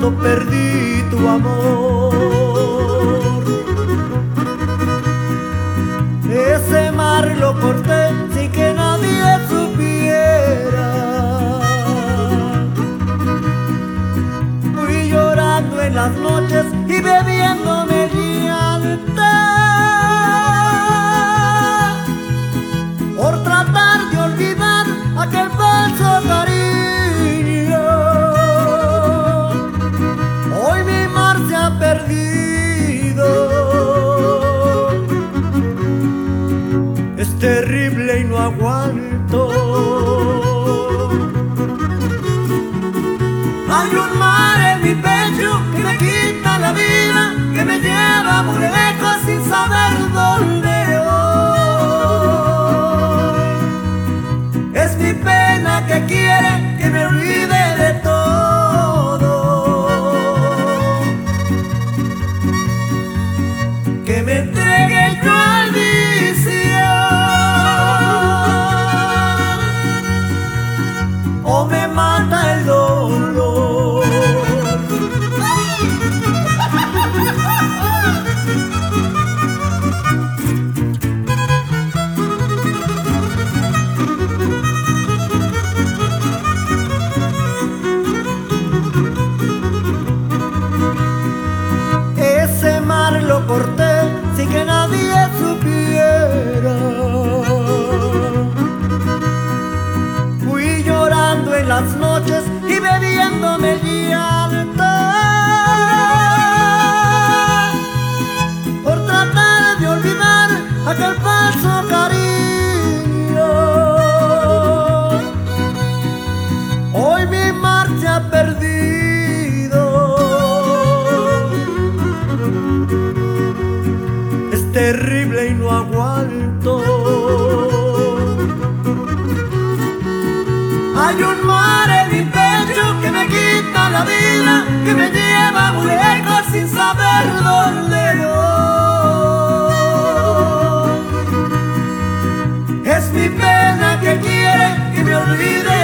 cuando perdí tu amor. Ese mar lo corté sin que nadie supiera. Fui llorando en las noches y bebiéndome llanto por tratar de olvidar aquel falso cariño. Hoy mi mar se ha perdido. Es terrible y no aguanto. Hay un mar en mi pecho que me quita la vida, que me lleva muy lejos sin saber dónde voy. Es mi pena que quiere que me olvide de todo, que me entregue yo al vicio o me mata el dolor. Ese mar lo corté sin que nadie supiera. Fui llorando en las noches y bebiéndome llanto por tratar de olvidar aquel falso cariño. Hoy mi mar se ha perdido. Es terrible y no aguanto. Hay un mar en mi pecho que me quita la vida, que me lleva muy lejos sin saber dónde voy. Es mi pena que quiere que me olvide